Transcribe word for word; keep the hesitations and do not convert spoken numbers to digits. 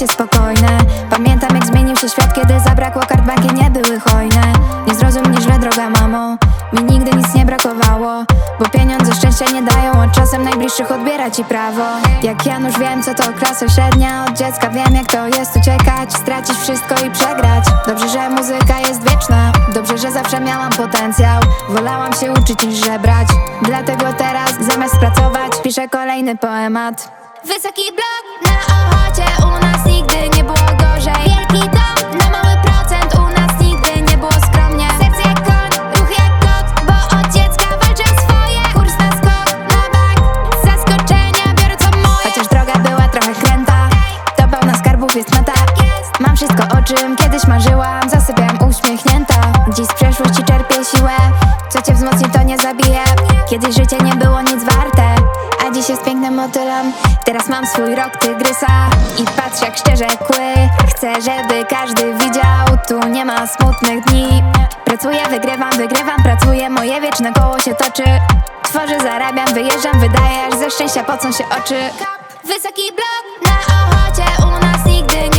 życie spokojne. Pamiętam, jak zmienił się świat, kiedy zabrakło kart, banki nie były hojne. Nie zrozum mnie źle, droga mamo, mi nigdy nic nie brakowało, bo pieniądze szczęścia nie dają, od czasem najbliższych odbiera ci prawo. Jak Janusz wiem, co to klasa średnia, od dziecka wiem, jak to jest uciekać, stracić wszystko i przegrać. Dobrze, że muzyka jest wieczna, dobrze, że zawsze miałam potencjał. Wolałam się uczyć niż żebrać, dlatego teraz zamiast pracować piszę kolejny poemat. Wysoki blok na Ochocie, u nas nigdy nie było gorzej. Wielki dom na mały procent, u nas nigdy nie było skromnie. Serce jak koń, ruch jak kot, bo od dziecka walczę swoje. Kurs na skok, na bank, z zaskoczenia biorę co moje. Chociaż droga była trochę kręta, to pełna skarbów jest meta. Mam wszystko, o czym kiedyś marzyłam, zasypiam uśmiechnięta. Dziś z przeszłości czerpię siłę, co cię wzmocni, to nie zabije. Kiedyś życie nie było nic warte, a dziś jest pięknym motylem. Teraz mam swój rok tygrysa i patrz, jak szczerze kły. Chcę, żeby każdy widział, tu nie ma smutnych dni. Pracuję, wygrywam, wygrywam, pracuję, moje wieczne koło się toczy. Tworzę, zarabiam, wyjeżdżam, wydaję, aż ze szczęścia pocą się oczy. Wysoki blok na Ochocie, u nas nigdy nie